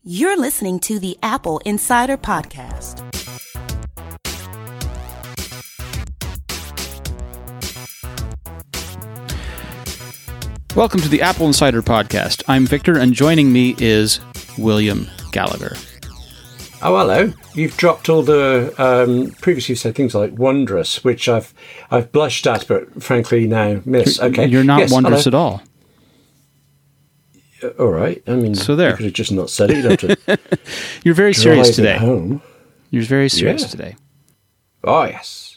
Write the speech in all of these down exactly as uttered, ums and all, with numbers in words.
You're listening to the Apple Insider Podcast. Welcome to the Apple Insider Podcast. I'm Victor, and joining me is William Gallagher. Oh, hello. You've dropped all the, um, previously you said things like wondrous, which I've I've blushed at, but frankly now miss. Okay. You're not yes, wondrous hello. at all. Uh, all right. I mean, so there. You could have just not said it. You'd have to You're very serious today. Home. You're very serious Yeah. today. Oh, yes.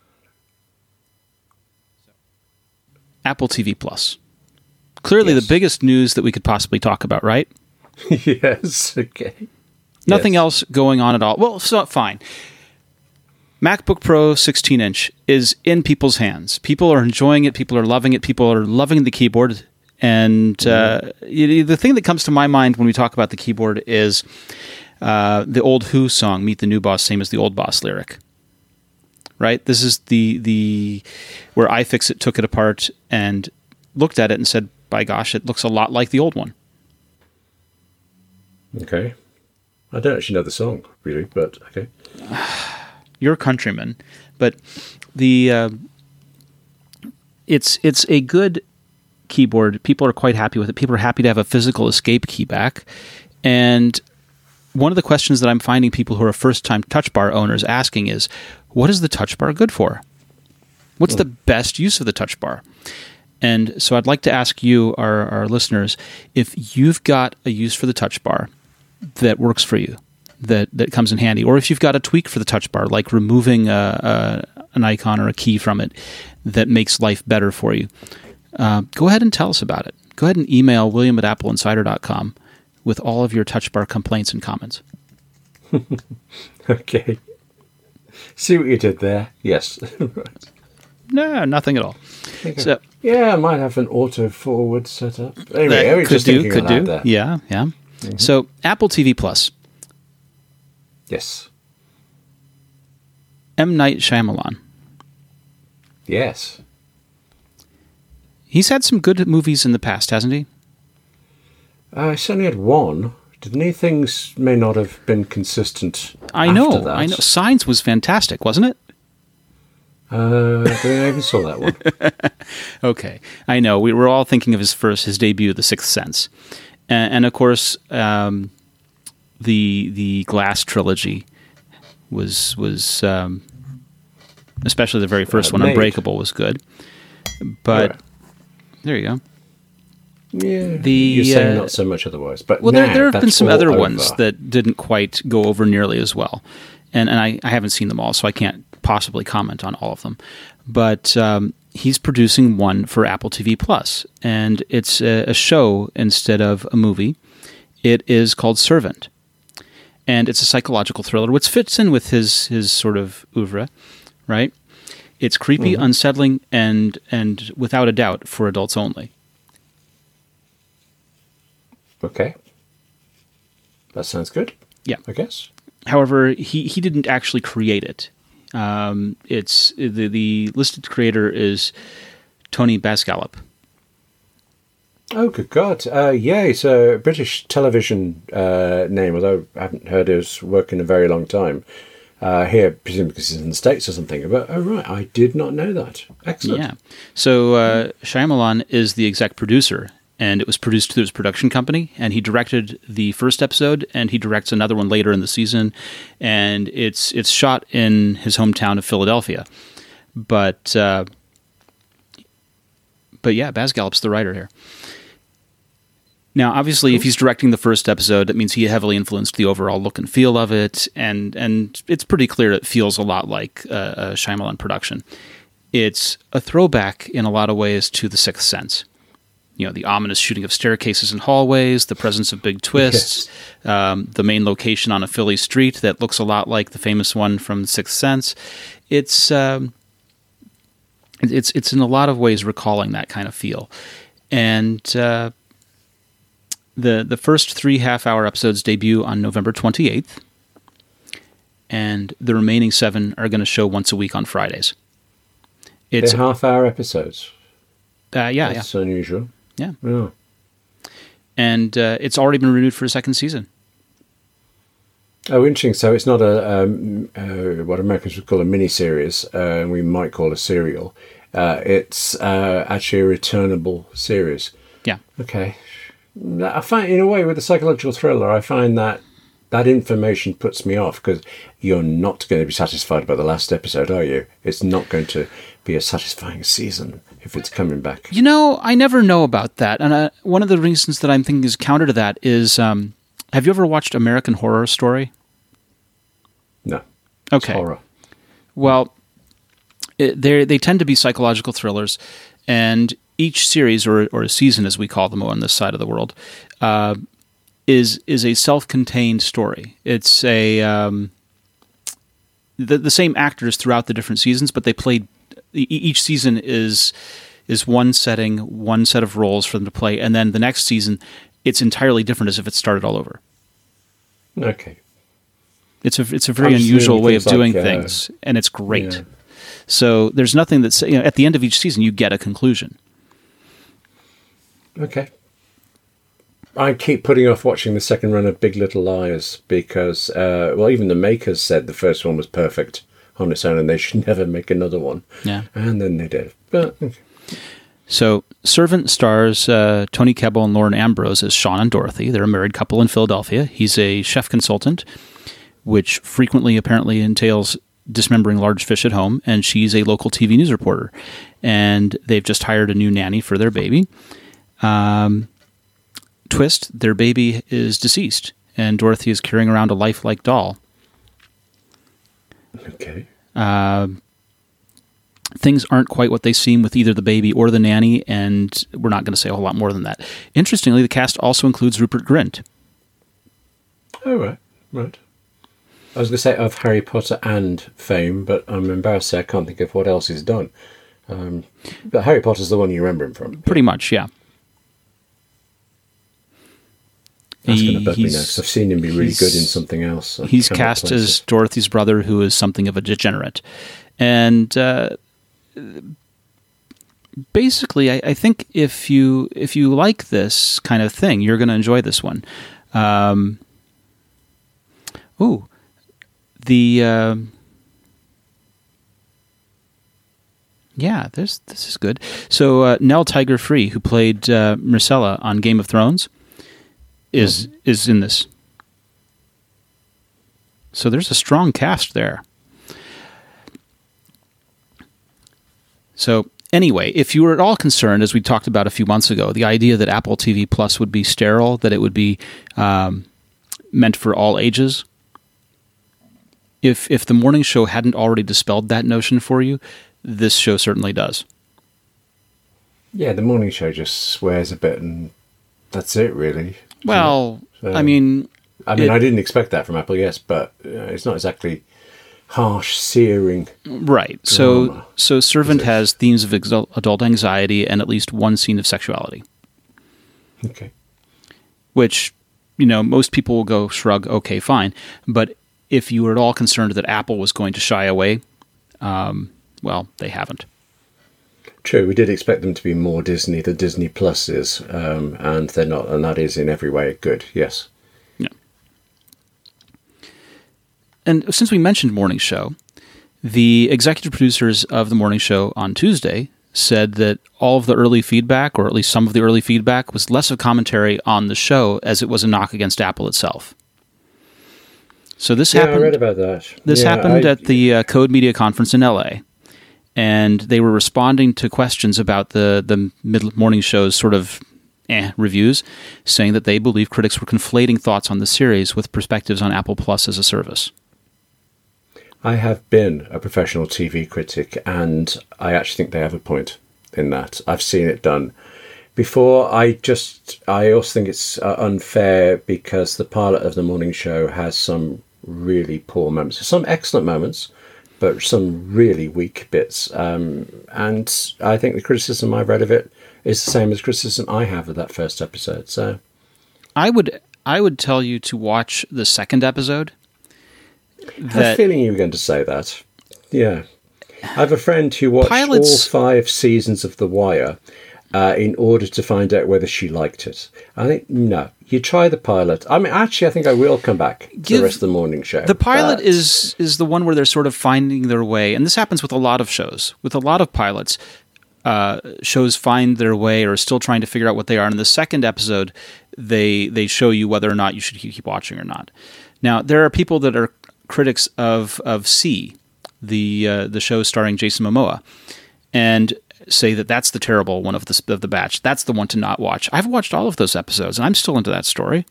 Apple T V Plus. Clearly Yes. the biggest news that we could possibly talk about, right? Yes. Okay. Nothing Yes. else going on at all. Well, so fine. MacBook Pro sixteen inch is in people's hands. People are enjoying it. People are loving it. People are loving the keyboard. And uh, it, the thing that comes to my mind when we talk about the keyboard is uh, the old Who song, Meet the New Boss, same as the old boss lyric. Right? This is the the where iFixit took it apart and looked at it and said, by gosh, it looks a lot like the old one. Okay. I don't actually know the song, really, but okay. You're a countryman, but the uh, it's it's a good keyboard. People are quite happy with it. People are happy to have a physical escape key back. And one of the questions that I'm finding people who are first-time Touch Bar owners asking is, what is the Touch Bar good for? What's Hmm. the best use of the Touch Bar? And so I'd like to ask you, our, our listeners, if you've got a use for the Touch Bar that works for you, that, that comes in handy, or if you've got a tweak for the Touch Bar, like removing a, a, an icon or a key from it that makes life better for you, uh, go ahead and tell us about it. Go ahead and email william at apple insider dot com with all of your Touch Bar complaints and comments. Okay. See what you did there? Yes. Right. No, nothing at all. Okay. So, Yeah, I might have an auto forward set up. Anyway, I that was could just do, thinking could aloud do. there. Yeah, yeah. Mm-hmm. So, Apple T V Plus. Yes. M. Night Shyamalan. Yes. He's had some good movies in the past, hasn't he? Uh, I certainly had one. Didn't he? Things may not have been consistent. I know, after that. I know. Signs was fantastic, wasn't it? Uh, I don't think I even saw that one. Okay, I know. We were all thinking of his first, his debut, The Sixth Sense, and, and of course, um, the the Glass trilogy was was um, especially the very first Uh, one, made. Unbreakable, was good. But Yeah. there you go. Yeah, The, you're saying uh, not so much otherwise. But Well, now, there, there have been that's some all other over. ones that didn't quite go over nearly as well. And, and I, I haven't seen them all, so I can't possibly comment on all of them. But um, he's producing one for Apple T V Plus, and it's a, a show instead of a movie. It is called Servant, and it's a psychological thriller, which fits in with his, his sort of oeuvre, right? It's creepy, Mm-hmm. unsettling, and and without a doubt for adults only. Okay, that sounds good. Yeah. I guess. However, he, he didn't actually create it. Um, it's the the listed creator is Tony Basgallop. Oh, good God! Uh, yeah, it's a British television uh, name. Although I haven't heard his work in a very long time. Uh, here, presumably because he's in the States or something. But oh right, I did not know that. Excellent. Yeah. So uh, Shyamalan is the exec producer, and it was produced through his production company, and he directed the first episode, and he directs another one later in the season, and it's it's shot in his hometown of Philadelphia. But uh, but yeah, Baz Gallop's the writer here. Now, obviously, if he's directing the first episode, that means he heavily influenced the overall look and feel of it, and and it's pretty clear it feels a lot like uh, a Shyamalan production. It's a throwback in a lot of ways to The Sixth Sense. You know, the ominous shooting of staircases and hallways, the presence of big twists, yes. um, the main location on a Philly street that looks a lot like the famous one from The Sixth Sense. It's um, it's it's in a lot of ways recalling that kind of feel, and uh, the the first three half hour episodes debut on November twenty-eighth, and the remaining seven are going to show once a week on Fridays. It's They're half hour episodes. Uh, yeah, That's yeah. unusual. Yeah. Yeah. And uh, it's already been renewed for a second season. Oh, interesting. So it's not a um, uh, what Americans would call a mini-series, uh, and we might call a serial. Uh, it's uh, actually a returnable series. Yeah. Okay. I find, in a way, with a psychological thriller, I find that that information puts me off because you're not going to be satisfied by the last episode, are you? It's not going to be a satisfying season if it's coming back. You know, I never know about that. And uh, one of the reasons that I'm thinking is counter to that is, um, have you ever watched American Horror Story? No. Okay. It's horror. Well, it, they they tend to be psychological thrillers, and each series, or or a season as we call them on this side of the world, uh, is is a self-contained story. It's a um, the the same actors throughout the different seasons, but they played each season is is one setting, one set of roles for them to play, and then the next season it's entirely different, as if it started all over. Okay. It's a it's a very unusual way of doing like, uh, things, and it's great. Yeah. So there's nothing that's, you know, at the end of each season you get a conclusion. Okay. I keep putting off watching the second run of Big Little Lies because, uh, well, even the makers said the first one was perfect on its own and they should never make another one. Yeah. And then they did. But okay. So Servant stars uh, Tony Kebbell and Lauren Ambrose as Sean and Dorothy. They're a married couple in Philadelphia. He's a chef consultant, which frequently apparently entails dismembering large fish at home, and she's a local T V news reporter. And they've just hired a new nanny for their baby. Um, twist, their baby is deceased, and Dorothy is carrying around a lifelike doll. Okay. Uh, things aren't quite what they seem with either the baby or the nanny, and we're not going to say a whole lot more than that. Interestingly, the cast also includes Rupert Grint. Oh, right. Right. I was going to say of Harry Potter and fame, but I'm embarrassed to say I can't think of what else he's done. Um, but Harry Potter's the one you remember him from. Pretty much, yeah. That's He- going to bug me now he's- because I've seen him be really he's- good in something else. I He's cannot cast place as it. Dorothy's brother, who is something of a degenerate. And uh, basically, I, I think if you if you like this kind of thing, you're going to enjoy this one. Um, ooh, the uh, yeah, this this is good. So uh, Nell Tiger Free, who played uh, Myrcella on Game of Thrones, is mm-hmm. is in this. So there's a strong cast there. So anyway, if you were at all concerned, as we talked about a few months ago, the idea that Apple T V Plus would be sterile, that it would be um, meant for all ages, if if the morning show hadn't already dispelled that notion for you, this show certainly does. Yeah, the morning show just swears a bit and that's it, really. Well, So- I mean... I mean, It- I didn't expect that from Apple, yes, but uh, it's not exactly harsh, searing. Right. So, Drama. so Servant Is it? has themes of exul- adult anxiety and at least one scene of sexuality, Okay. which, you know, most people will go shrug, okay, fine. But if you were at all concerned that Apple was going to shy away, um, well, they haven't. True, we did expect them to be more Disney than Disney Plus is, um, and they're not, and that is in every way good, yes. Yeah. And since we mentioned Morning Show, the executive producers of the Morning Show on Tuesday said that all of the early feedback, or at least some of the early feedback, was less of commentary on the show as it was a knock against Apple itself. So this Yeah, happened. I read about that. This Yeah, happened I- at the uh, Code Media Conference in L A, and they were responding to questions about the the mid morning show's sort of eh, reviews, saying that they believe critics were conflating thoughts on the series with perspectives on Apple Plus as a service. I have been a professional T V critic, and I actually think they have a point in that. I've seen it done before. I just, I also think it's uh, unfair because the pilot of the morning show has some really poor moments, some excellent moments, but some really weak bits. Um, and I think the criticism I've read of it is the same as criticism I have of that first episode. So I would I would tell you to watch the second episode. I have a That feeling you were going to say that. Yeah. I have a friend who watched Pilots- all five seasons of The Wire uh, in order to find out whether she liked it. I think, no. You try the pilot. I mean, actually, I think I will come back to Give, the rest of the morning show. The pilot but... is is the one where they're sort of finding their way, and this happens with a lot of shows. With a lot of pilots, uh, shows find their way or are still trying to figure out what they are. And in the second episode, they they show you whether or not you should keep watching or not. Now, there are people that are critics of of C, the uh, the show starring Jason Momoa, and say that that's the terrible one of the of the batch. That's the one to not watch. I've watched all of those episodes, and I'm still into that story.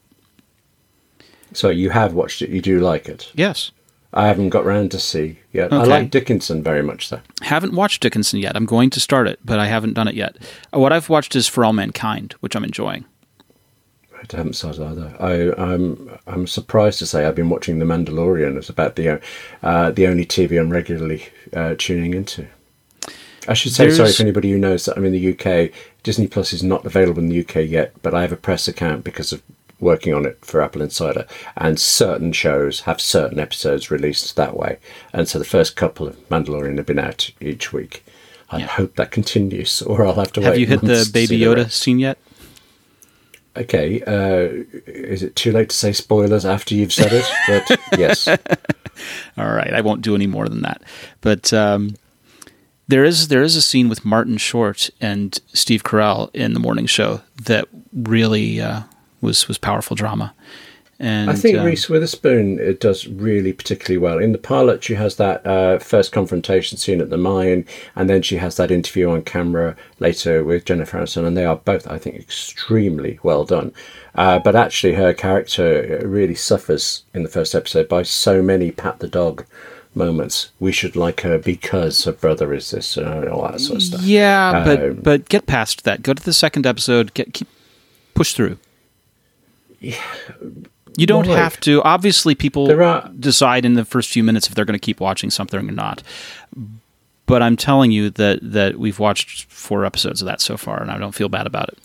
So you have watched it. You do like it? Yes. I haven't got round to see yet. Okay. I like Dickinson very much, though. Haven't watched Dickinson yet. I'm going to start it, but I haven't done it yet. What I've watched is For All Mankind, which I'm enjoying. I haven't started either. I, I'm I'm surprised to say I've been watching The Mandalorian. It's about the uh, the only T V I'm regularly uh, tuning into. I should say, There's... sorry for anybody who knows that I'm in the U K. Disney Plus is not available in the U K yet, but I have a press account because of working on it for Apple Insider, and certain shows have certain episodes released that way. And so the first couple of Mandalorian have been out each week. I yeah. hope that continues, or I'll have to have wait. Have you hit the Baby Yoda scene yet? Okay, uh, is it too late to say spoilers after you've said it? But yes. All right, I won't do any more than that. But... Um, There is there is a scene with Martin Short and Steve Carell in the morning show that really uh, was was powerful drama. And I think um, Reese Witherspoon it does really particularly well. In the pilot, she has that uh, first confrontation scene at the mine, and then she has that interview on camera later with Jennifer Aniston, and they are both, I think, extremely well done. Uh, but actually, her character really suffers in the first episode by so many pat the dog moments. We should like her because her brother is this and all that sort of stuff. Yeah, um, but but get past that. Go to the second episode. Get keep push through. Yeah, you don't well, have to. Obviously, people are, decide in the first few minutes if they're going to keep watching something or not. But I'm telling you that that we've watched four episodes of that so far, and I don't feel bad about it.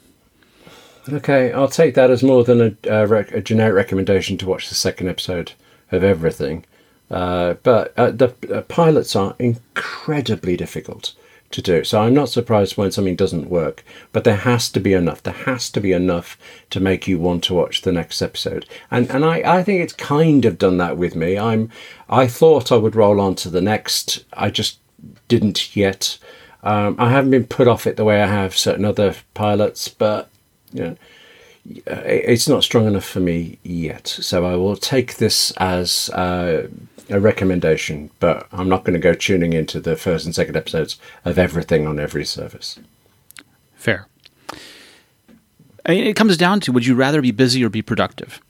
Okay, I'll take that as more than a, a, rec- a generic recommendation to watch the second episode of everything. Uh, but uh, the uh, pilots are incredibly difficult to do. So I'm not surprised when something doesn't work. But there has to be enough. There has to be enough to make you want to watch the next episode. And and I, I think it's kind of done that with me. I'm I thought I would roll on to the next. I just didn't yet. Um, I haven't been put off it the way I have certain other pilots. But you know, it's not strong enough for me yet. So I will take this as... Uh, a recommendation, but I'm not going to go tuning into the first and second episodes of everything on every service. Fair. I mean, it comes down to, would you rather be busy or be productive?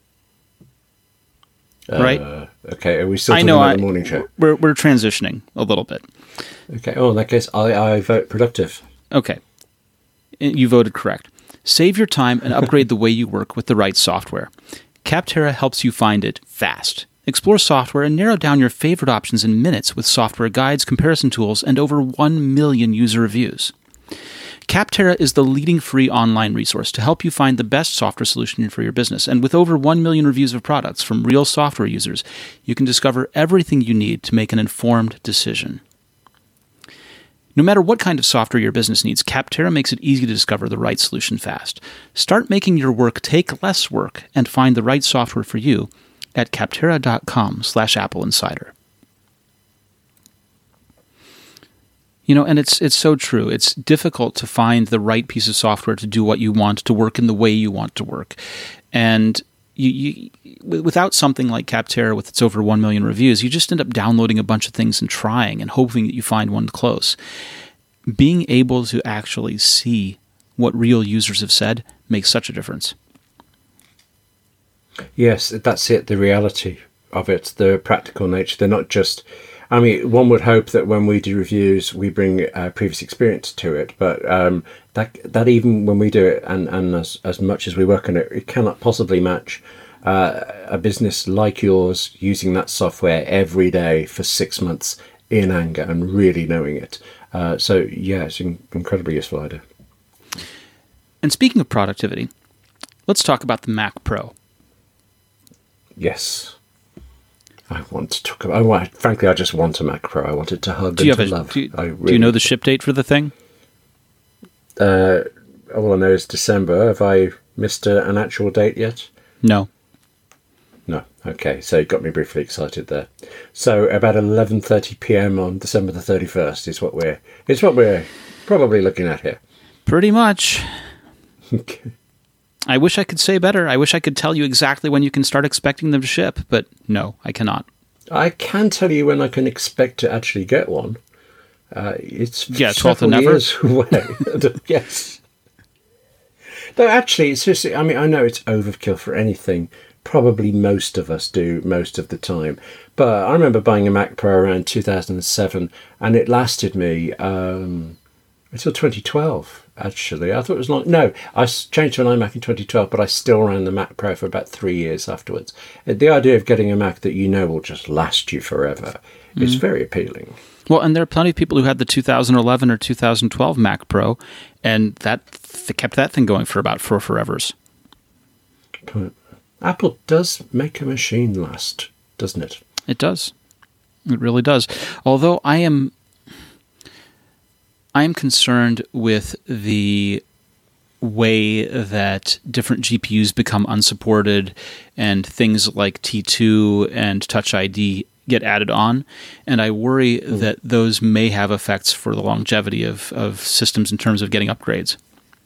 Uh, right? Okay, are we still I talking know, about I, the morning show? We're, we're transitioning a little bit. Okay, oh, in that case, I, I vote productive. Okay. You voted correct. Save your time and upgrade the way you work with the right software. Capterra helps you find it fast. Explore software and narrow down your favorite options in minutes with software guides, comparison tools, and over one million user reviews. Capterra is the leading free online resource to help you find the best software solution for your business. And with over one million reviews of products from real software users, you can discover everything you need to make an informed decision. No matter what kind of software your business needs, Capterra makes it easy to discover the right solution fast. Start making your work take less work and find the right software for you at capterra.com slash Apple Insider. You know, and it's it's so true. It's difficult to find the right piece of software to do what you want, to work in the way you want to work. And you, you, without something like Capterra with its over one million reviews, you just end up downloading a bunch of things and trying and hoping that you find one close. Being able to actually see what real users have said makes such a difference. Yes, that's it, the reality of it, the practical nature. They're not just... I mean, one would hope that when we do reviews, we bring uh, previous experience to it, but um, that that even when we do it, and, and as, as much as we work on it, it cannot possibly match uh, a business like yours using that software every day for six months in anger and really knowing it. Uh, so, yeah, it's an incredibly useful idea. And speaking of productivity, let's talk about the Mac Pro. Yes. I want to talk about... I want, frankly, I just want a Mac Pro. I want it to hug do you and to have a, love. Do you, I really do you know the ship date for the thing? uh, all I know is December. Have I missed a, an actual date yet? No. No. Okay, so you got me briefly excited there. So about eleven thirty p.m. on December the thirty-first is what we're is what we're probably looking at here. Pretty much. Okay. I wish I could say better. I wish I could tell you exactly when you can start expecting them to ship, but no, I cannot. I can tell you when I can expect to actually get one. Uh, it's yeah, twelfth of several never. years away. Yes. Though actually, it's just, I mean, I know it's overkill for anything. Probably most of us do most of the time. But I remember buying a Mac Pro around two thousand seven, and it lasted me um, until twenty twelve. Actually, I thought it was long. No, I changed to an iMac in twenty twelve, but I still ran the Mac Pro for about three years afterwards. The idea of getting a Mac that you know will just last you forever mm. is very appealing. Well, and there are plenty of people who had the two thousand eleven or two thousand twelve Mac Pro, and that th- kept that thing going for about four forevers. Apple does make a machine last, doesn't it? It does. It really does. Although I am... I am concerned with the way that different G P Us become unsupported and things like T two and Touch I D get added on. And I worry mm. that those may have effects for the longevity of, of systems in terms of getting upgrades.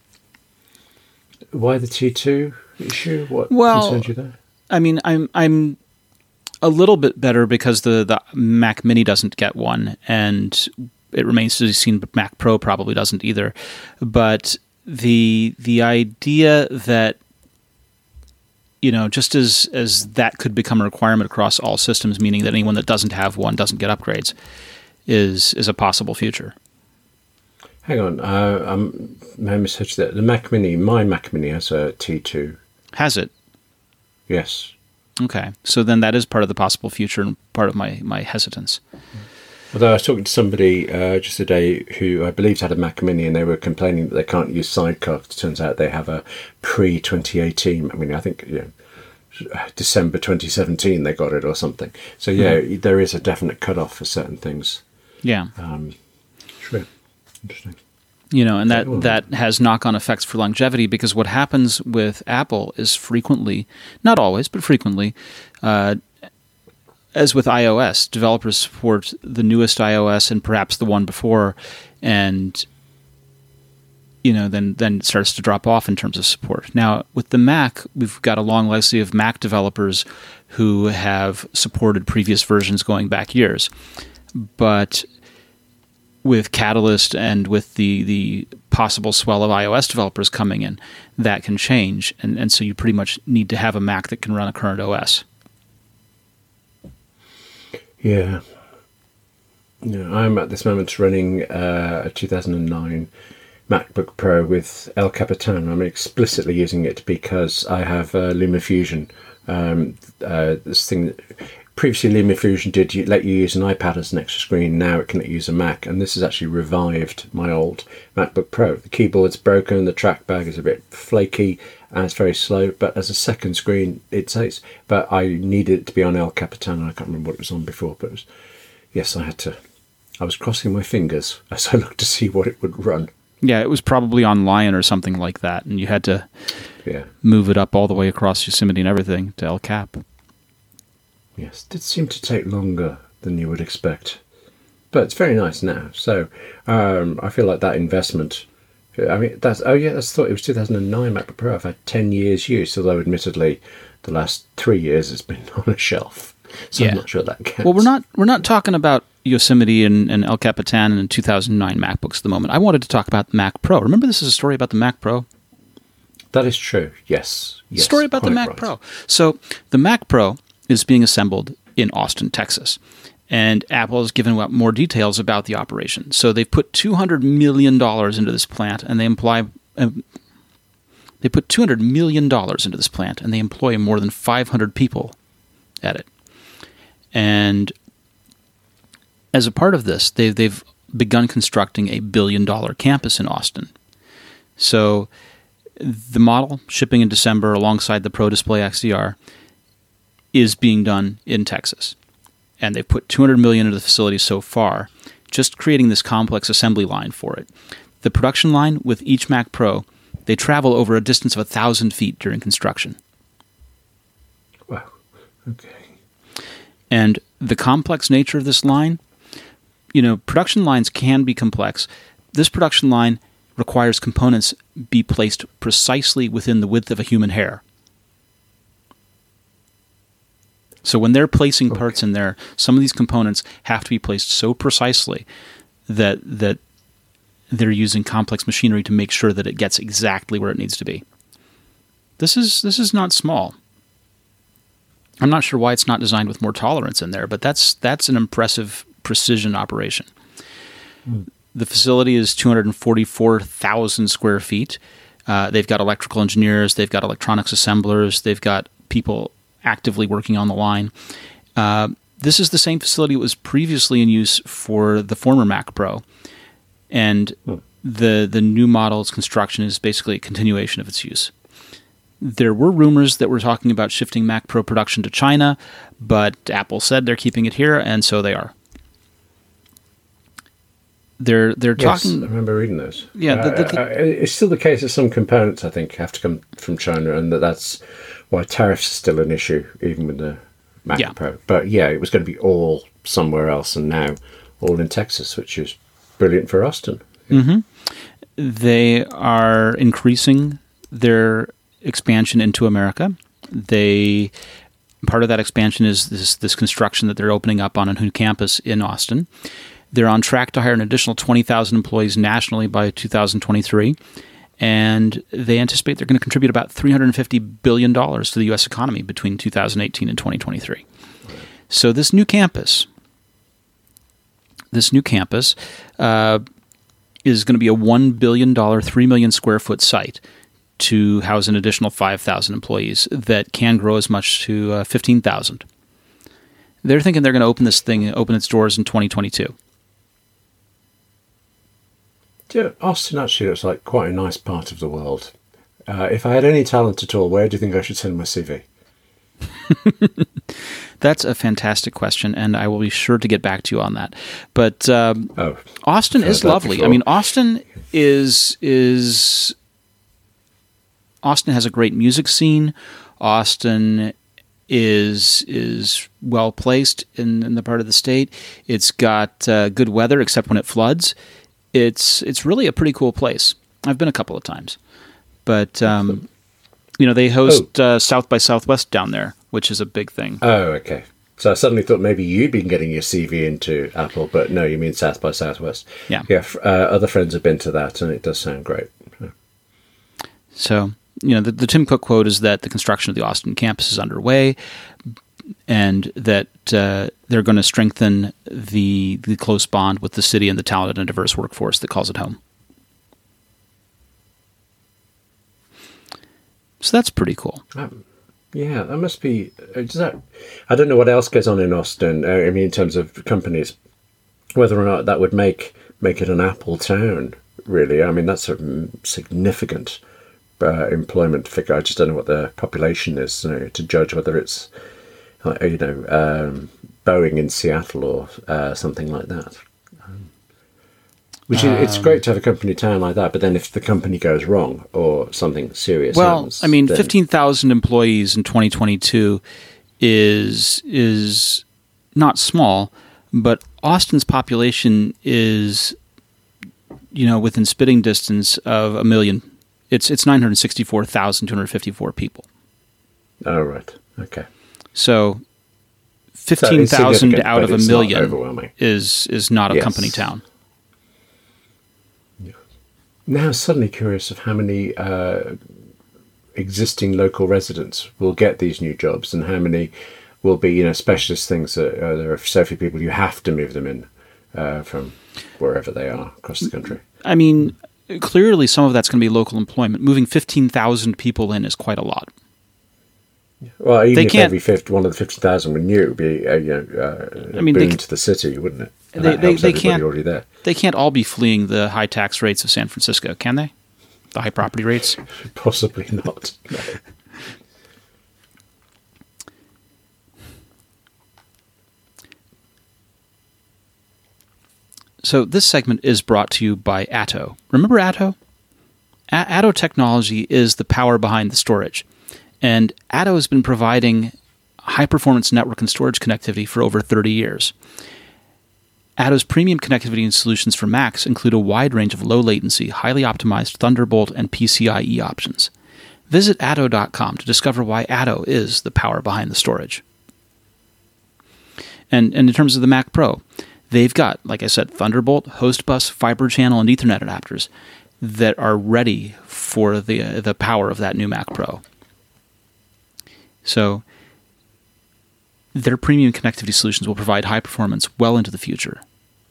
Why the T two issue? What well, concerns you there? I mean, I'm I'm a little bit better because the, the Mac Mini doesn't get one, and it remains to be seen, but Mac Pro probably doesn't either. But the the idea that, you know, just as, as that could become a requirement across all systems, meaning that anyone that doesn't have one doesn't get upgrades, is is a possible future. Hang on, uh, um, my message there. The Mac Mini, my Mac Mini has a T two. Has it? Yes. Okay, so then that is part of the possible future and part of my, my hesitance. Although I was talking to somebody uh, just today who I believe had a Mac Mini, and they were complaining that they can't use Sidecar. It turns out they have a pre twenty eighteen. I mean, I think you know, December twenty seventeen they got it or something. So yeah, mm-hmm. there is a definite cutoff for certain things. Yeah. Um, true. Interesting. You know, and that, that has knock-on effects for longevity, because what happens with Apple is frequently, not always, but frequently, uh, as with iOS, developers support the newest iOS and perhaps the one before, and you know, then then it starts to drop off in terms of support. Now, with the Mac, we've got a long legacy of Mac developers who have supported previous versions going back years. But with Catalyst and with the, the possible swell of iOS developers coming in, that can change. And, and so you pretty much need to have a Mac that can run a current O S. Yeah. Yeah, I'm at this moment running uh, a two thousand nine MacBook Pro with El Capitan. I'm explicitly using it because I have uh, LumaFusion. Um, uh, this thing that previously LumaFusion did you, let you use an iPad as an extra screen. Now it can let you use a Mac, and this has actually revived my old MacBook Pro. The keyboard's broken, the trackpad is a bit flaky, and it's very slow. But as a second screen, it's ace. But I needed it to be on El Capitan. I can't remember what it was on before, but it was, yes, I had to. I was crossing my fingers as I looked to see what it would run. Yeah, it was probably on Lion or something like that, and you had to yeah. move it up all the way across Yosemite and everything to El Cap. Yes, it did seem to take longer than you would expect. But it's very nice now. So um, I feel like that investment... I mean, that's... Oh, yeah, that's thought it was two thousand nine MacBook Pro. I've had ten years use, although admittedly the last three years it's been on a shelf. So yeah. I'm not sure that counts. Well, we're not we're not talking about Yosemite and, and El Capitan and two thousand nine MacBooks at the moment. I wanted to talk about the Mac Pro. Remember, this is a story about the Mac Pro? That is true, yes. yes story about the Mac right. Pro. So the Mac Pro is being assembled in Austin, Texas. And Apple has given out more details about the operation. So they've put two hundred million dollars into this plant, and they imply... Uh, they put two hundred million dollars into this plant, and they employ more than five hundred people at it. And as a part of this, they've, they've begun constructing a billion-dollar campus in Austin. So the model, shipping in December alongside the Pro Display X D R, is being done in Texas. And they've put two hundred million dollars into the facility so far, just creating this complex assembly line for it. The production line with each Mac Pro, they travel over a distance of a thousand feet during construction. Wow. Okay. And the complex nature of this line, you know, production lines can be complex. This production line requires components be placed precisely within the width of a human hair. So when they're placing parts okay. in there, some of these components have to be placed so precisely that that they're using complex machinery to make sure that it gets exactly where it needs to be. This is this is not small. I'm not sure why it's not designed with more tolerance in there, but that's that's an impressive precision operation. Mm. The facility is two hundred forty-four thousand square feet. Uh, they've got electrical engineers, they've got electronics assemblers, they've got people actively working on the line. Uh, this is the same facility that was previously in use for the former Mac Pro, and mm. the the new model's construction is basically a continuation of its use. There were rumors that were talking about shifting Mac Pro production to China, but Apple said they're keeping it here, and so they are. They're they're yes, talking. I remember reading those. Yeah, uh, the, the, the, uh, it's still the case that some components, I think, have to come from China, and that that's why tariffs are still an issue, even with the Mac yeah. Pro. But yeah, it was going to be all somewhere else, and now all in Texas, which is brilliant for Austin. Yeah. Mm-hmm. They are increasing their expansion into America. They part of that expansion is this this construction that they're opening up on a new campus in Austin. They're on track to hire an additional twenty thousand employees nationally by two thousand twenty-three, and they anticipate they're going to contribute about three hundred fifty billion dollars to the U S economy between two thousand eighteen and twenty twenty-three. So this new campus, this new campus uh, is going to be a one billion dollars, three million square foot site to house an additional five thousand employees that can grow as much to uh, fifteen thousand. They're thinking they're going to open this thing, open its doors in twenty twenty-two. Yeah, Austin actually looks like quite a nice part of the world. Uh, if I had any talent at all, where do you think I should send my C V? That's a fantastic question, and I will be sure to get back to you on that. But um, oh, Austin is lovely. Before. I mean, Austin is is Austin has a great music scene. Austin is is well placed in, in the part of the state. It's got uh, good weather, except when it floods. It's it's really a pretty cool place. I've been a couple of times, but um, you know they host oh. uh, South by Southwest down there, which is a big thing. Oh, okay. So I suddenly thought maybe you'd been getting your C V into Apple, but no, you mean South by Southwest. Yeah, yeah. Uh, other friends have been to that, and it does sound great. Yeah. So you know the, the Tim Cook quote is that the construction of the Austin campus is underway, and that uh, they're going to strengthen the the close bond with the city and the talented and diverse workforce that calls it home. So that's pretty cool. Um, yeah, that must be. Does that? I don't know what else goes on in Austin. Uh, I mean, in terms of companies, whether or not that would make make it an Apple town. Really, I mean, that's a significant uh, employment figure. I just don't know what the population is, you know, to judge whether it's, you know, um, Boeing in Seattle or uh, something like that. Um, which um, it's great to have a company town like that, but then if the company goes wrong or something serious well, happens, I mean, then... fifteen thousand employees in twenty twenty-two is is not small, but Austin's population is, you know, within spitting distance of a million. It's it's nine hundred sixty-four thousand two hundred fifty-four people. Oh, right. Okay. So fifteen thousand so out of a million is is not a yes. company town. Yeah. Now, I'm suddenly curious of how many uh, existing local residents will get these new jobs, and how many will be, you know, specialist things that uh, there are so few people you have to move them in uh, from wherever they are across the country. I mean, clearly some of that's going to be local employment. Moving fifteen thousand people in is quite a lot. Well, even they if can't, every fifty, one of the fifty thousand were new, it would be a, you know, uh, I mean, boon they, to the city, wouldn't it? And they that they, helps they everybody can't, already there. They can't all be fleeing the high tax rates of San Francisco, can they? The high property rates? Possibly not. No. So this segment is brought to you by Atto. Remember Atto? A- Atto technology is the power behind the storage. And Atto has been providing high-performance network and storage connectivity for over thirty years. Atto's premium connectivity and solutions for Macs include a wide range of low-latency, highly optimized Thunderbolt and P C I E options. Visit atto dot com to discover why Atto is the power behind the storage. And, and in terms of the Mac Pro, they've got, like I said, Thunderbolt, host bus, fiber channel, and Ethernet adapters that are ready for the uh, the power of that new Mac Pro. So their premium connectivity solutions will provide high performance well into the future.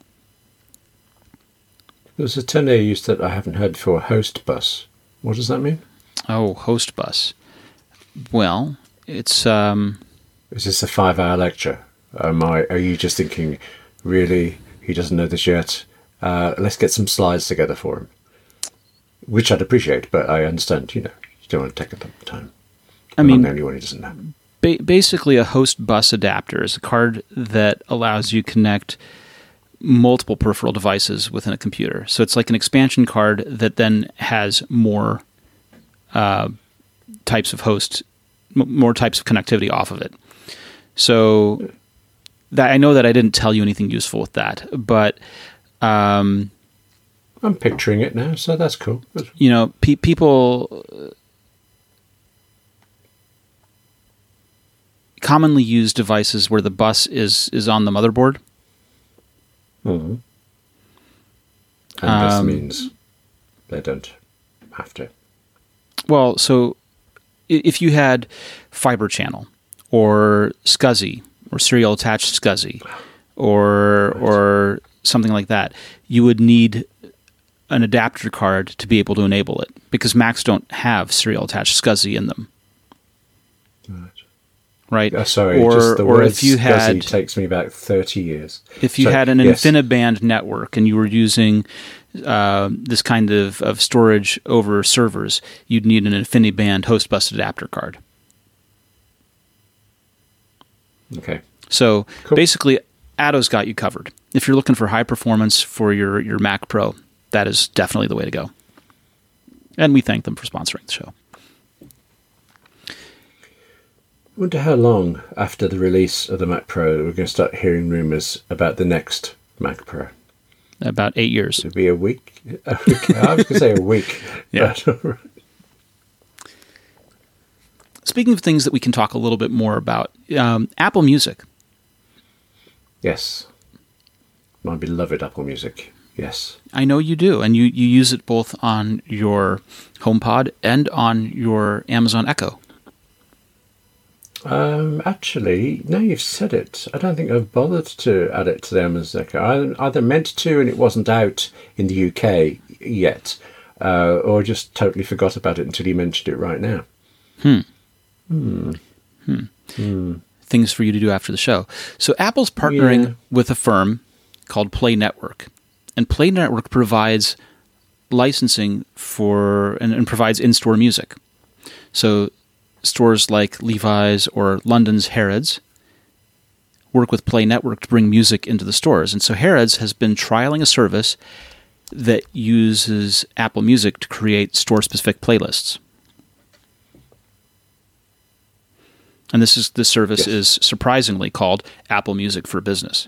There's a term they used that I haven't heard before, host bus. What does that mean? Oh, host bus. Well, it's... Um, Is this a five-hour lecture? Am I, are you just thinking, really, he doesn't know this yet? Uh, let's get some slides together for him. Which I'd appreciate, but I understand, you know, you don't want to take up the time. I mean, I'm the only one who doesn't know. Ba- basically, a host bus adapter is a card that allows you to connect multiple peripheral devices within a computer. So it's like an expansion card that then has more uh, types of host, m- more types of connectivity off of it. So that I know that I didn't tell you anything useful with that, but um, I'm picturing it now, so that's cool. You know, pe- people commonly use devices where the bus is is on the motherboard. Mm-hmm. And this Um, means they don't have to. Well, so i- if you had Fiber Channel or SCSI or serial attached SCSI or Right. or something like that, you would need an adapter card to be able to enable it because Macs don't have serial attached SCSI in them, Right. right? Uh, sorry, or just the or word if you had SCSI takes me back thirty years. if you So, had an yes. InfiniBand network and you were using uh, this kind of, of storage over servers, you'd need an InfiniBand host bus adapter card. Okay. So Cool. basically, Atto's got you covered. If you're looking for high performance for your, your Mac Pro, that is definitely the way to go. And we thank them for sponsoring the show. I wonder how long after the release of the Mac Pro we're going to start hearing rumours about the next Mac Pro. About eight years. It'll be a week. Okay, I was going to say a week. Yeah. But, Speaking of things that we can talk a little bit more about, um, Apple Music. yes. My beloved Apple Music. Yes. I know you do, and you, you use it both on your HomePod and on your Amazon Echo. Um, actually, now you've said it, I don't think I've bothered to add it to the Amazon Echo. I either meant to and it wasn't out in the U K yet, uh, or just totally forgot about it until you mentioned it right now. Hmm. Hmm. Hmm. Hmm. Things for you to do after the show. So Apple's partnering Yeah. with a firm called Play Network. And Play Network provides licensing for and, and provides in-store music. So stores like Levi's or London's Harrods work with Play Network to bring music into the stores. And so Harrods has been trialing a service that uses Apple Music to create store-specific playlists. And this is this service Yes. is surprisingly called Apple Music for Business.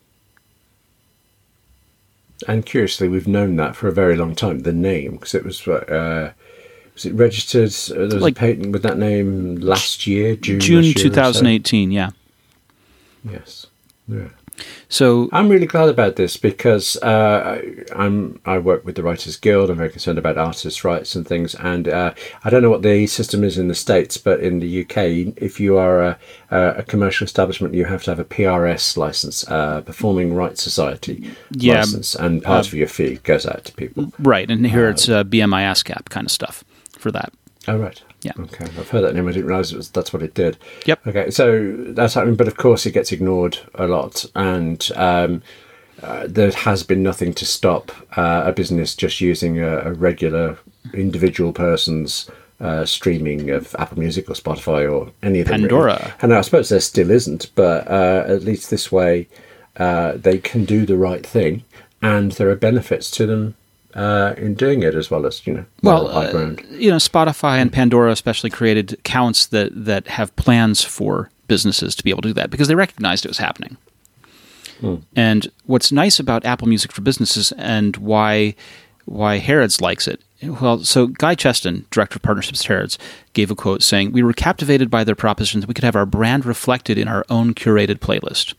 And curiously, we've known that for a very long time, the name, because it was, uh, was it registered, uh, there was Like- a patent with that name last year, June June last year or so? twenty eighteen, yeah. Yes. Yeah. So I'm really glad about this because uh, I- I'm I work with the Writers Guild. I'm very concerned about artists' rights and things. And uh, I don't know what the system is in the States, but in the U K, if you are a, a commercial establishment, you have to have a P R S license, uh, Performing Rights Society Yeah, license, and part uh, of your fee goes out to people. right, and here it's uh, B M I ASCAP kind of stuff for that. Oh, right. Yeah. Okay. I've heard that name. I didn't realise it was, that's what it did. Yep. Okay. So that's happening. But of course, it gets ignored a lot. And um, uh, there has been nothing to stop uh, a business just using a, a regular individual person's uh, streaming of Apple Music or Spotify or any of them. Pandora. Really. And I suppose there still isn't. But uh, at least this way, uh, they can do the right thing. and there are benefits to them uh, in doing it, as well as, you know, well, high uh, ground. you know, Spotify and Pandora especially created accounts that, that have plans for businesses to be able to do that because they recognized it was happening. Hmm. And what's nice about Apple Music for Businesses and why why Harrods likes it, well, so Guy Cheston, director of partnerships at Harrods, gave a quote saying, "We were captivated by their proposition that we could have our brand reflected in our own curated playlist."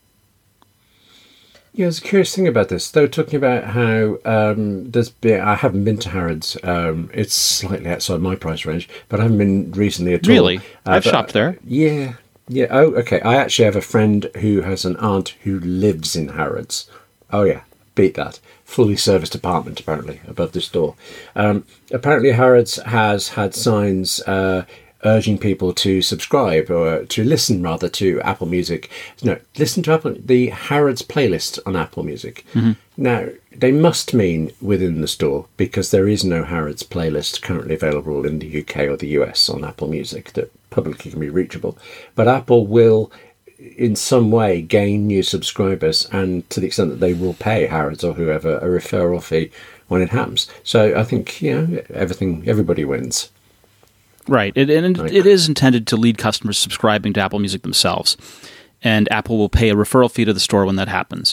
Yeah, there's a curious thing about this. They were talking about how um, there's been, I haven't been to Harrods. Um, it's slightly outside my price range, but I haven't been recently at all. Really? Uh, I've but, shopped there. Yeah. Yeah. Oh, okay. I actually have a friend who has an aunt who lives in Harrods. Oh, yeah. Beat that. Fully serviced apartment, apparently, above the store. Um, apparently, Harrods has had signs uh, urging people to subscribe or to listen, rather, to Apple Music. No, listen to Apple, the Harrods playlist on Apple Music. Mm-hmm. Now, they must mean within the store, because there is no Harrods playlist currently available in the U K or the U S on Apple Music that publicly can be reachable. But Apple will, in some way, gain new subscribers, and to the extent that they will pay Harrods or whoever a referral fee when it happens. So I think, you know, everything, everybody wins. Right. It, and Right. it is intended to lead customers subscribing to Apple Music themselves. And Apple will pay a referral fee to the store when that happens.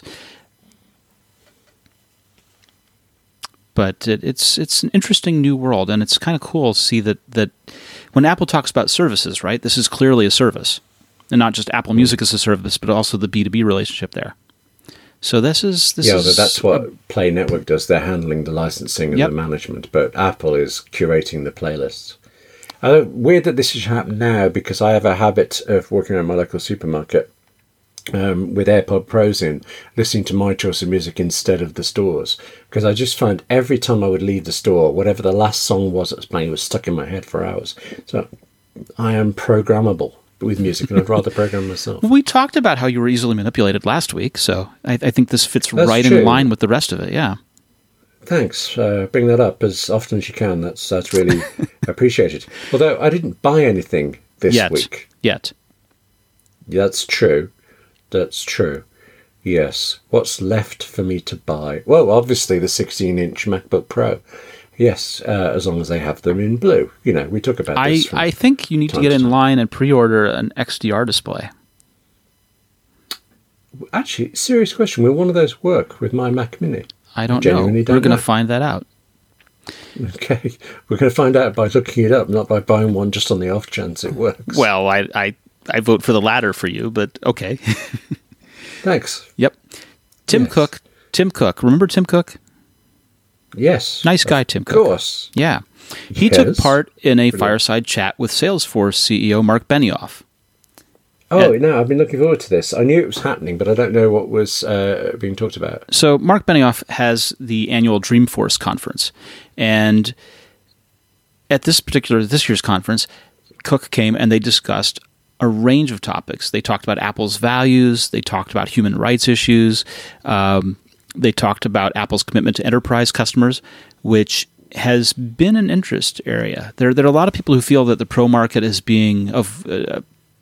But it, it's it's an interesting new world, and it's kind of cool to see that, that when Apple talks about services, right, this is clearly a service. And not just Apple Music as a service, but also the B two B relationship there. So this is... This yeah, is that's what Play Network does. They're handling the licensing and Yep. the management, but Apple is curating the playlists. Uh, weird that this has happened now, because I have a habit of walking around my local supermarket um, with AirPod Pros in, listening to my choice of music instead of the store's, because I just found every time I would leave the store, whatever the last song was that was playing was stuck in my head for hours. So I am programmable with music, and I'd rather program myself. We talked about how you were easily manipulated last week, so I, I think this fits That's right true. in line with the rest of it, yeah. Thanks. Uh, bring that up as often as you can. That's that's really appreciated. Although I didn't buy anything this Yet. week. Yet. That's true. That's true. Yes. What's left for me to buy? Well, obviously the sixteen-inch MacBook Pro. Yes, uh, as long as they have them in blue. You know, we talk about I, this. from I think you need to time get to in time. line and pre-order an X D R display. Actually, serious question. Will one of those work with my Mac Mini? I don't know. Genuinely We're don't going know. to find that out. Okay. We're going to find out by looking it up, not by buying one just on the off chance it works. Well, I, I, I vote for the latter for you, but okay. Thanks. Yep. Tim Yes. Cook. Tim Cook. Remember Tim Cook? Yes. Nice guy, Tim Of Cook. course. Yeah. He took Yes. part in a Brilliant. fireside chat with Salesforce C E O Mark Benioff. Oh, Yeah. no, I've been looking forward to this. I knew it was happening, but I don't know what was uh, being talked about. So Mark Benioff has the annual Dreamforce conference, and at this particular this year's conference, Cook came and they discussed a range of topics. They talked about Apple's values. They talked about human rights issues. Um, they talked about Apple's commitment to enterprise customers, which has been an interest area. There, there are a lot of people who feel that the pro market is being of uh,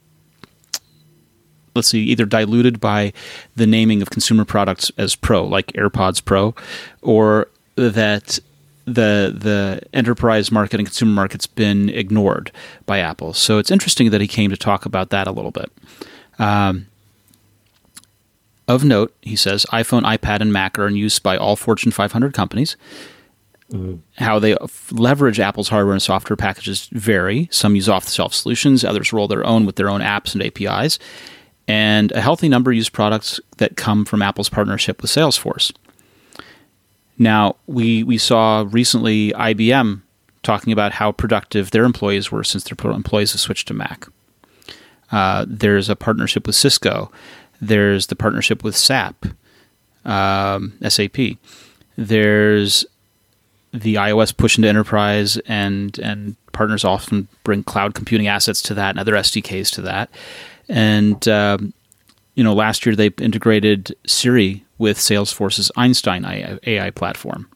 let's see, either diluted by the naming of consumer products as pro, like AirPods Pro, or that the the enterprise market and consumer market's been ignored by Apple. So it's interesting that he came to talk about that a little bit. Um, of note, he says, iPhone, iPad, and Mac are in use by all Fortune five hundred companies. Mm-hmm. How they f- leverage Apple's hardware and software packages vary. Some use off-the-shelf solutions. Others roll their own with their own apps and A P Is. And a healthy number use products that come from Apple's partnership with Salesforce. Now, we we saw recently I B M talking about how productive their employees were since their employees have switched to Mac. Uh, there's a partnership with Cisco. There's the partnership with S A P, um, S A P. There's the iOS push into enterprise, and and partners often bring cloud computing assets to that and other S D Ks to that. And, um, you know, last year they integrated Siri with Salesforce's Einstein A I platform.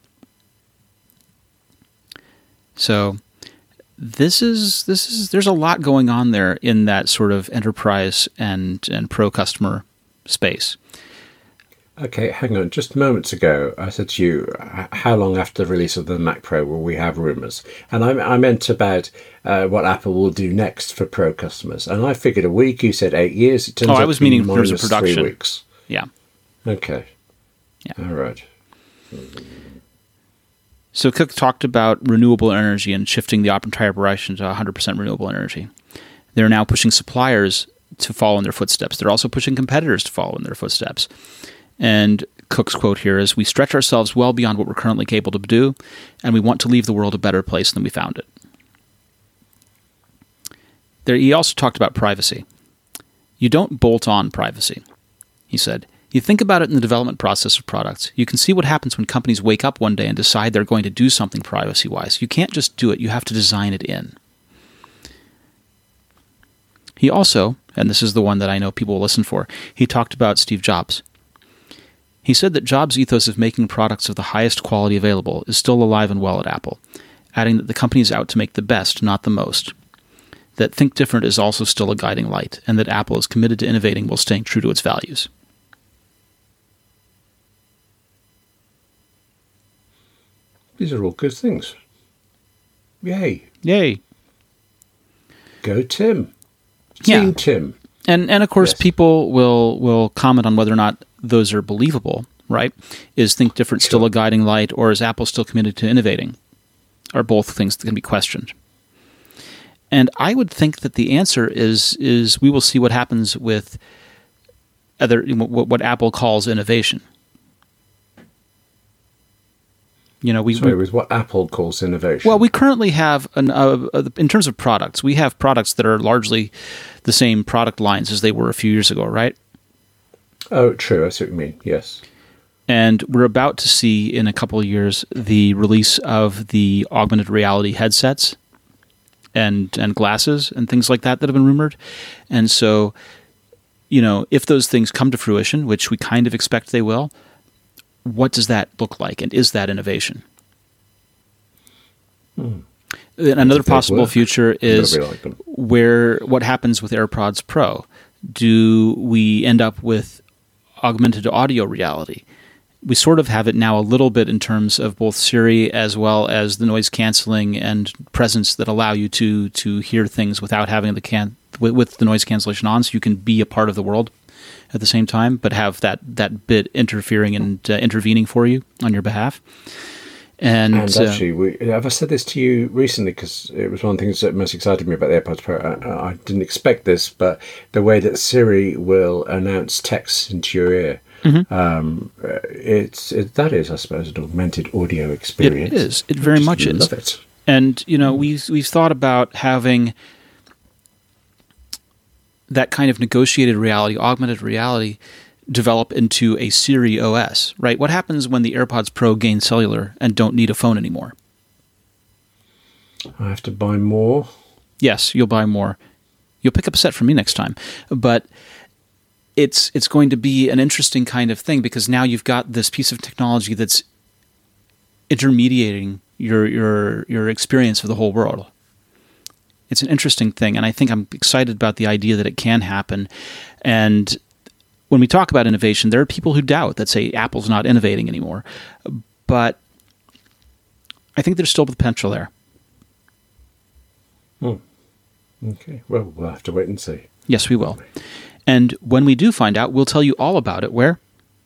So this is this is there's a lot going on there in that sort of enterprise and and pro customer space. Okay, hang on. Just moments ago, I said to you, h- how long after the release of the Mac Pro will we have rumours? And I, I meant about uh, what Apple will do next for Pro customers. And I figured a week. You said eight years. It turns Oh, out I was to be meaning in terms of minus production. Three weeks. Yeah. Okay. Yeah. All right. So Cook talked about renewable energy and shifting the entire operation to one hundred percent renewable energy. They're now pushing suppliers to follow in their footsteps. They're also pushing competitors to follow in their footsteps. And Cook's quote here is, "We stretch ourselves well beyond what we're currently capable to do, and we want to leave the world a better place than we found it." There, he also talked about privacy. "You don't bolt on privacy," he said. "You think about it in the development process of products. You can see what happens when companies wake up one day and decide they're going to do something privacy-wise. You can't just do it. You have to design it in." He also, and this is the one that I know people will listen for, he talked about Steve Jobs. He said that Jobs' ethos of making products of the highest quality available is still alive and well at Apple, adding that the company is out to make the best, not the most. That think different is also still a guiding light, and that Apple is committed to innovating while staying true to its values. These are all good things. Yay. Yay. Go Tim. Yeah. Team Tim. And and of course, Yes. people will will comment on whether or not those are believable, right? Is think different still Sure. a guiding light, or is Apple still committed to innovating? Are both things that can be questioned. And I would think that the answer is is we will see what happens with other what, what Apple calls innovation. You know, we, Sorry, we with what Apple calls innovation. well, we currently have an uh, uh, in terms of products, we have products that are largely the same product lines as they were a few years ago, right? Oh, true. I see what you mean. Yes. And we're about to see in a couple of years the release of the augmented reality headsets and and glasses and things like that that have been rumored. And so, you know, if those things come to fruition, which we kind of expect they will, what does that look like? And is that innovation? Hmm. Another If they possible work, future is it'll be like them. where what happens with AirPods Pro. Do we end up with augmented audio reality? We sort of have it now a little bit in terms of both Siri as well as the noise canceling and presence that allow you to to hear things without having the can with, with the noise cancellation on, so you can be a part of the world at the same time, but have that that bit interfering and uh, intervening for you on your behalf. And, And uh, actually, we, have I said this to you recently? Because it was one of the things that most excited me about the AirPods Pro. I, I didn't expect this, but the way that Siri will announce text into your ear, mm-hmm. um, it's it, that is, I suppose, an augmented audio experience. It is. It very Just much is. love it. And you know, we've we've thought about having that kind of negotiated reality, augmented reality, develop into a Siri O S, right? What happens when the AirPods Pro gain cellular and don't need a phone anymore? I have to buy more. Yes, you'll buy more. You'll pick up a set from me next time. But it's it's going to be an interesting kind of thing, because now you've got this piece of technology that's intermediating your your your experience of the whole world. It's an interesting thing, and I think I'm excited about the idea that it can happen. And when we talk about innovation, there are people who doubt, that say Apple's not innovating anymore. But I think there's still potential there. Hmm. Okay, well, we'll have to wait and see. Yes, we will. And when we do find out, we'll tell you all about it. Where?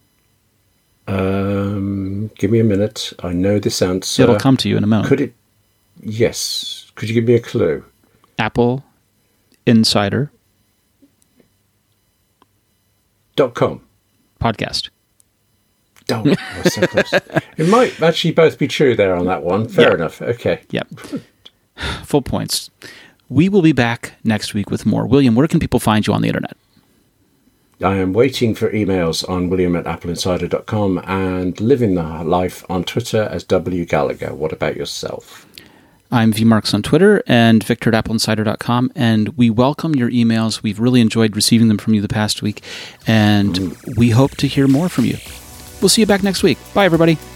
Um, give me a minute. I know this answer. It'll come to you in a moment. Could it? Yes. Could you give me a clue? Apple Insider Dot com. podcast. Don't. I was so close. It might actually both be true there on that one. Fair Yeah. enough. Okay. Yep. Full points. We will be back next week with more. William, where can people find you on the internet? I am waiting for emails on william at apple insider dot com and living the life on Twitter as W Gallagher. What about yourself? I'm vmarks on Twitter and victor at apple insider dot com, and we welcome your emails. We've really enjoyed receiving them from you the past week, and mm. we hope to hear more from you. We'll see you back next week. Bye, everybody.